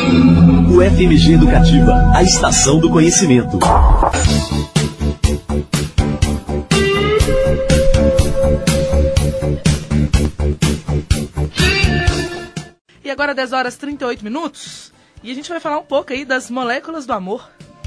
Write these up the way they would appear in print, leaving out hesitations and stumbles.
UFMG Educativa, a estação do conhecimento. E agora 10 horas e 38 minutos, e a gente vai falar um pouco aí das moléculas do amor.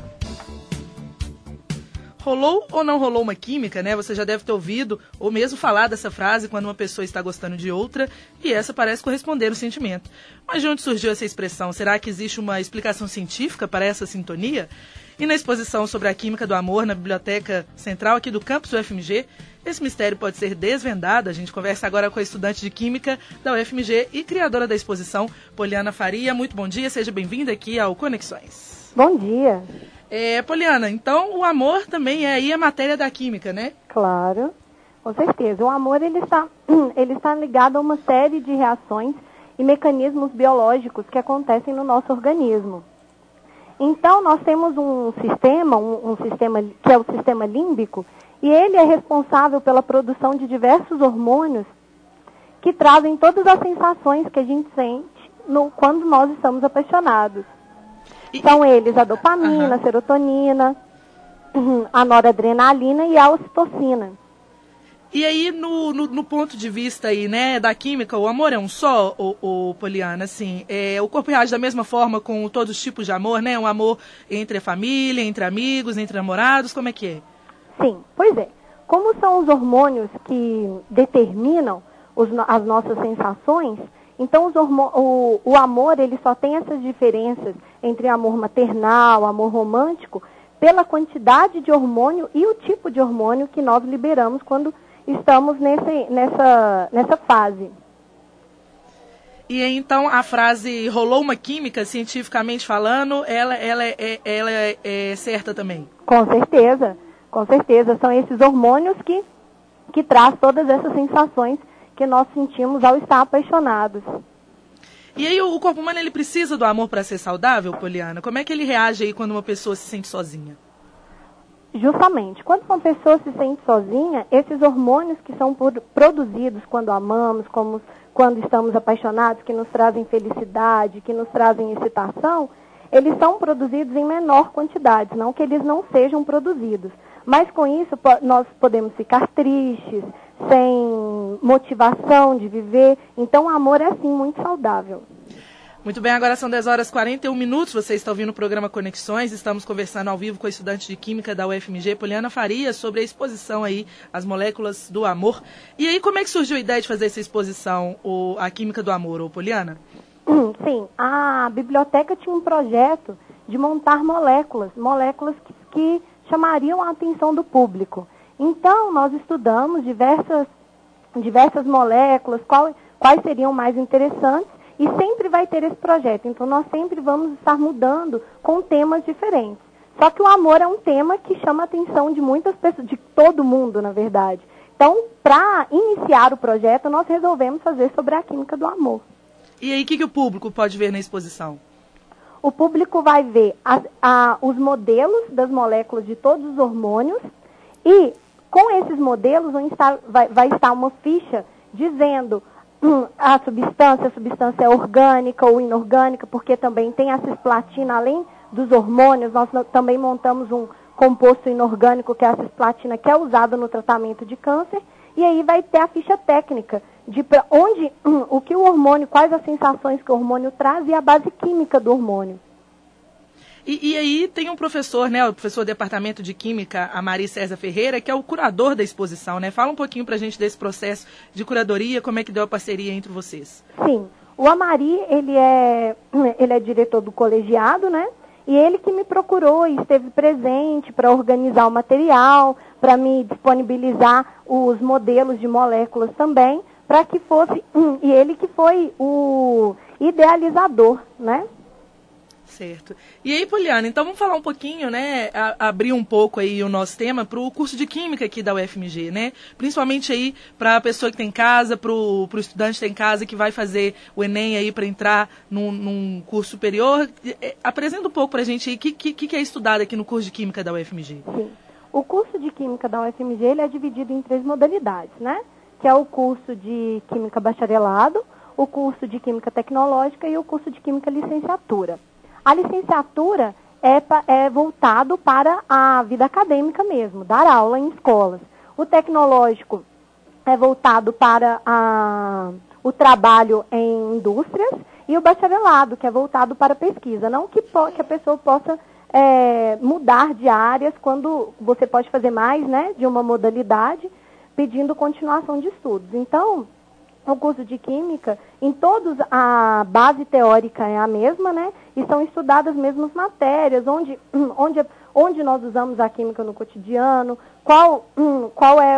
Rolou ou não rolou uma química, né? Você já deve ter ouvido ou mesmo falar dessa frase quando uma pessoa está gostando de outra e essa parece corresponder ao sentimento. Mas de onde surgiu essa expressão? Será que existe uma explicação científica para essa sintonia? E na exposição sobre a química do amor na Biblioteca Central aqui do campus UFMG, esse mistério pode ser desvendado. A gente conversa agora com a estudante de Química da UFMG e criadora da exposição, Poliana Faria. Muito bom dia, seja bem-vinda aqui ao Conexões. Bom dia. Poliana, então o amor também é aí a matéria da química, né? Claro, com certeza. O amor ele está ligado a uma série de reações e mecanismos biológicos que acontecem no nosso organismo. Então, nós temos um sistema que é o sistema límbico, e ele é responsável pela produção de diversos hormônios que trazem todas as sensações que a gente sente quando nós estamos apaixonados. São eles a dopamina, a serotonina, a noradrenalina e a ocitocina. E aí, no ponto de vista aí, né, da química, o amor é um só, Poliana? Assim, o corpo reage da mesma forma com todos os tipos de amor, né? Um amor entre a família, entre amigos, entre namorados, como é que é? Sim, pois é. Como são os hormônios que determinam as nossas sensações, então o amor ele só tem essas diferenças entre amor maternal, amor romântico, pela quantidade de hormônio e o tipo de hormônio que nós liberamos quando estamos nessa fase. E então a frase rolou uma química, cientificamente falando, ela é certa também? Com certeza. Com certeza, são esses hormônios que traz todas essas sensações que nós sentimos ao estar apaixonados. E aí o corpo humano ele precisa do amor para ser saudável, Poliana? Como é que ele reage aí quando uma pessoa se sente sozinha? Justamente, quando uma pessoa se sente sozinha, esses hormônios que são produzidos quando amamos, como quando estamos apaixonados, que nos trazem felicidade, que nos trazem excitação, eles são produzidos em menor quantidade, não que eles não sejam produzidos. Mas com isso nós podemos ficar tristes, sem motivação de viver. Então o amor é sim muito saudável. Muito bem, agora são 10 horas e 41 minutos, você está ouvindo o programa Conexões, estamos conversando ao vivo com a estudante de Química da UFMG, Poliana Faria, sobre a exposição aí, as moléculas do amor. E aí, como é que surgiu a ideia de fazer essa exposição, a Química do Amor, Poliana? Sim, a biblioteca tinha um projeto de montar moléculas que chamariam a atenção do público. Então, nós estudamos diversas moléculas, quais seriam mais interessantes, e sempre vai ter esse projeto. Então, nós sempre vamos estar mudando com temas diferentes. Só que o amor é um tema que chama a atenção de muitas pessoas, de todo mundo, na verdade. Então, para iniciar o projeto, nós resolvemos fazer sobre a química do amor. E aí, o que o público pode ver na exposição? O público vai ver os modelos das moléculas de todos os hormônios e, com esses modelos, vai estar uma ficha dizendo a substância é orgânica ou inorgânica, porque também tem a cisplatina, além dos hormônios, nós também montamos um composto inorgânico, que é a cisplatina, que é usado no tratamento de câncer, e aí vai ter a ficha técnica de o que o hormônio, quais as sensações que o hormônio traz e a base química do hormônio. E aí tem um professor, né, o professor do Departamento de Química, Amari César Ferreira, que é o curador da exposição, né? Fala um pouquinho pra gente desse processo de curadoria, como é que deu a parceria entre vocês. Sim, o Amari, ele é diretor do colegiado, né? E ele que me procurou e esteve presente para organizar o material, para me disponibilizar os modelos de moléculas também, para que fosse, e ele que foi o idealizador, né? Certo. E aí, Poliana, então vamos falar um pouquinho, né, abrir um pouco aí o nosso tema para o curso de Química aqui da UFMG, né? Principalmente aí para a pessoa que tem em casa, para o estudante que tem em casa, que vai fazer o Enem aí para entrar num curso superior. Apresenta um pouco para a gente aí o que é estudado aqui no curso de Química da UFMG. Sim. O curso de Química da UFMG ele é dividido em 3 modalidades, né? Que é o curso de Química Bacharelado, o curso de Química Tecnológica e o curso de Química Licenciatura. A licenciatura é voltado para a vida acadêmica mesmo, dar aula em escolas. O tecnológico é voltado para o trabalho em indústrias e o bacharelado, que é voltado para a pesquisa. Não que a pessoa possa mudar de áreas quando você pode fazer mais, né, de uma modalidade, pedindo continuação de estudos. Então, o curso de Química, em todos a base teórica é a mesma, né, e são estudadas as mesmas matérias, onde nós usamos a química no cotidiano, qual é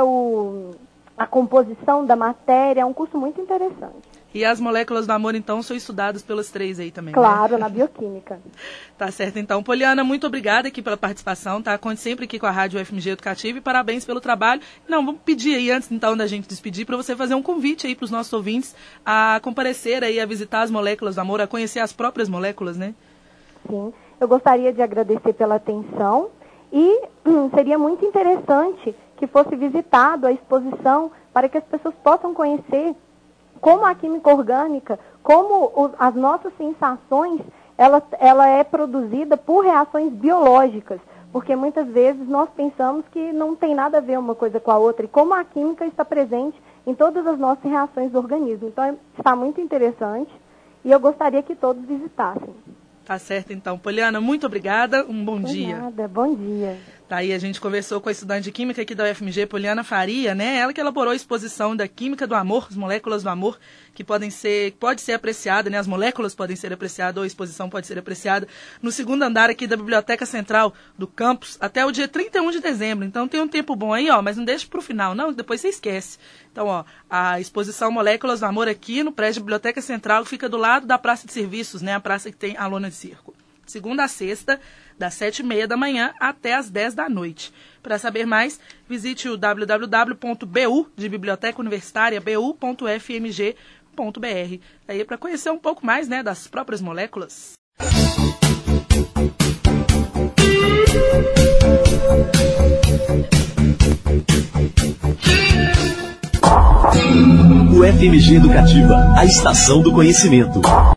a composição da matéria. É um curso muito interessante. E as moléculas do amor, então, são estudadas pelos 3 aí também, claro, né? Na bioquímica. Tá certo, então. Poliana, muito obrigada aqui pela participação, tá? Conte sempre aqui com a Rádio UFMG Educativa e parabéns pelo trabalho. Não, vamos pedir aí, antes então da gente despedir, para você fazer um convite aí para os nossos ouvintes a comparecer aí, a visitar as moléculas do amor, a conhecer as próprias moléculas, né? Sim, eu gostaria de agradecer pela atenção e seria muito interessante que fosse visitado a exposição para que as pessoas possam conhecer como a química orgânica, como as nossas sensações, ela é produzida por reações biológicas, porque muitas vezes nós pensamos que não tem nada a ver uma coisa com a outra, e como a química está presente em todas as nossas reações do organismo. Então, está muito interessante e eu gostaria que todos visitassem. Tá certo, então. Poliana, muito obrigada. Um bom dia. Nada, bom dia. Daí a gente conversou com a estudante de Química aqui da UFMG, Poliana Faria, né? Ela que elaborou a exposição da Química do Amor, as moléculas do amor, que pode ser apreciada, né? As moléculas podem ser apreciadas, ou a exposição pode ser apreciada no segundo andar aqui da Biblioteca Central do campus, até o dia 31 de dezembro. Então tem um tempo bom aí, ó, mas não deixe para o final, não, depois você esquece. Então, ó, a exposição Moléculas do Amor aqui no prédio da Biblioteca Central, que fica do lado da Praça de Serviços, né? A praça que tem a lona de circo. Segunda a sexta, das 7h30 da manhã até as 10 da noite. Para saber mais, visite o www.bu, de Biblioteca Universitária, bu.fmg.br. Aí para conhecer um pouco mais, né, das próprias moléculas. UFMG Educativa, a estação do conhecimento.